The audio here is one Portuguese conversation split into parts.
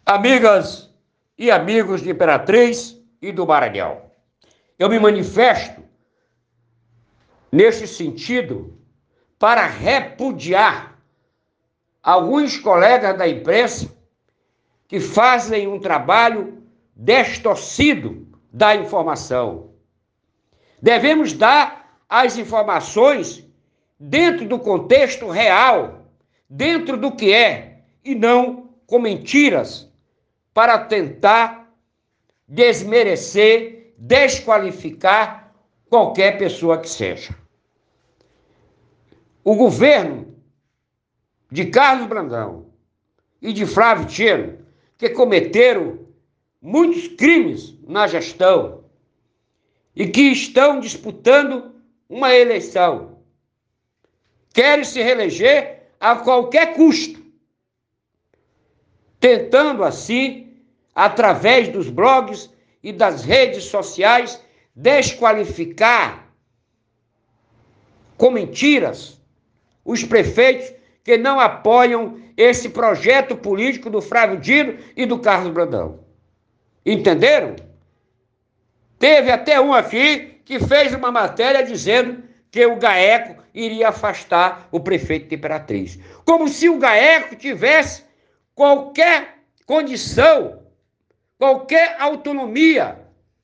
Amigas e amigos de Imperatriz e do Maranhão, eu me manifesto neste sentido para repudiar alguns colegas da imprensa que fazem um trabalho distorcido da informação. Devemos dar as informações dentro do contexto real, dentro do que é, e não com mentiras, para tentar desmerecer, desqualificar qualquer pessoa que seja. O governo de Carlos Brandão e de Flávio Dino, que cometeram muitos crimes na gestão e que estão disputando uma eleição, querem se reeleger a qualquer custo, tentando assim, através dos blogs e das redes sociais, desqualificar com mentiras os prefeitos que não apoiam esse projeto político do Flávio Dino e do Carlos Brandão. Entenderam? Teve até um aqui que fez uma matéria dizendo que o GAECO iria afastar o prefeito de Imperatriz. Como se o GAECO tivesse qualquer condição, qualquer autonomia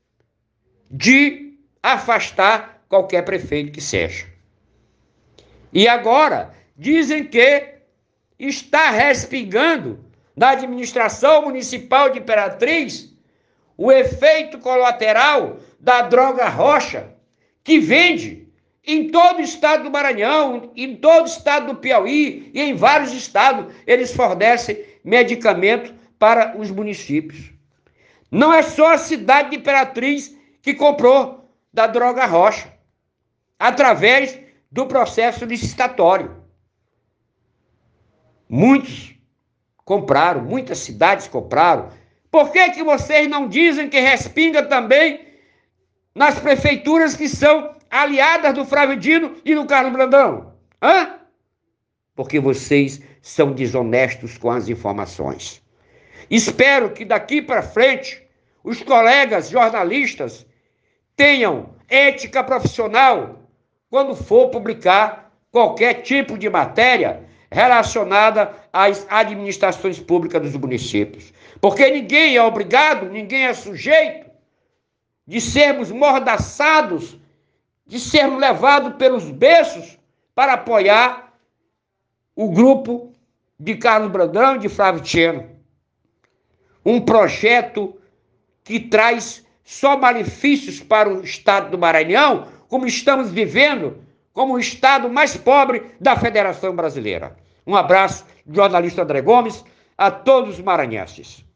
de afastar qualquer prefeito que seja. E agora dizem que está respingando na administração municipal de Imperatriz o efeito colateral da droga rocha, que vende em todo o estado do Maranhão, em todo o estado do Piauí e em vários estados eles fornecem medicamento para os municípios. Não é só a cidade de Imperatriz que comprou da droga rocha, através do processo licitatório. Muitos compraram, muitas cidades compraram. Por que vocês não dizem que respinga também nas prefeituras que são aliadas do Flávio Dino e do Carlos Brandão? Porque vocês são desonestos com as informações. Espero que daqui para frente os colegas jornalistas tenham ética profissional quando for publicar qualquer tipo de matéria relacionada às administrações públicas dos municípios. Porque ninguém é obrigado, ninguém é sujeito de sermos mordaçados, de sermos levados pelos beiços para apoiar o grupo de Carlos Brandão e de Flávio Dino. Um projeto que traz só malefícios para o estado do Maranhão, como estamos vivendo, como o estado mais pobre da Federação Brasileira. Um abraço, jornalista André Gomes, a todos os maranhenses.